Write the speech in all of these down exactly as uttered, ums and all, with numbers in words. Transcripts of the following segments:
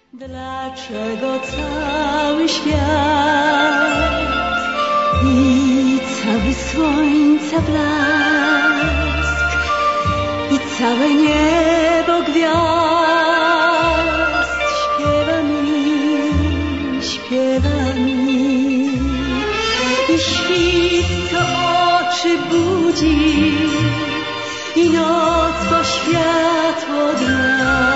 Dlaczego cały świat i cały słońca blask i całe niebo gwiazd śpiewa mi, śpiewa mi i świt, co oczy budzi i noc, bo światło dnia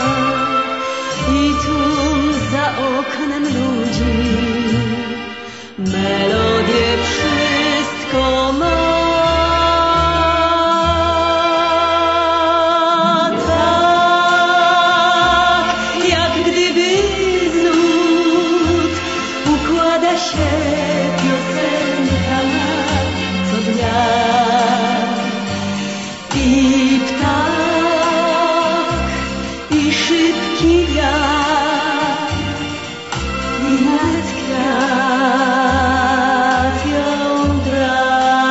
i tłum za oknem ludzi, melodię wszystko ma. Tak, jak gdyby znów układa się piosenka co dnia i ptak i szybki wiatr i nawet kwiat jądra.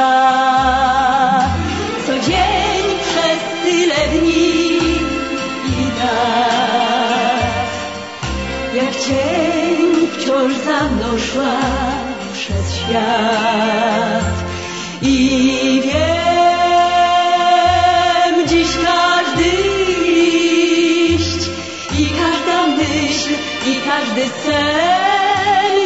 Co dzień przez tyle dni i lat, jak cień wciąż za mną szła przez świat i wiem, dziś każdy liść i każda myśl i każdy sen